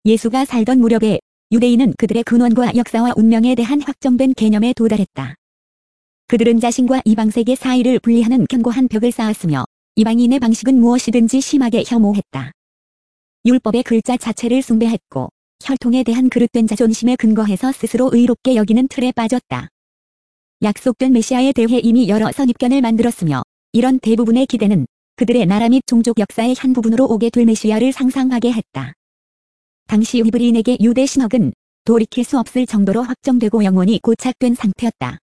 예수가 살던 무렵에 유대인은 그들의 근원과 역사와 운명에 대한 확정된 개념에 도달했다. 그들은 자신과 이방세계 사이를 분리하는 견고한 벽을 쌓았으며 이방인의 방식은 무엇이든지 심하게 혐오했다. 율법의 글자 자체를 숭배했고 혈통에 대한 그릇된 자존심에 근거해서 스스로 의롭게 여기는 틀에 빠졌다. 약속된 메시아에 대해 이미 여러 선입견을 만들었으며 이런 대부분의 기대는 그들의 나라 및 종족 역사의 한 부분으로 오게 될 메시아를 상상하게 했다. 당시 히브리인에게 유대 신학은 돌이킬 수 없을 정도로 확정되고 영원히 고착된 상태였다.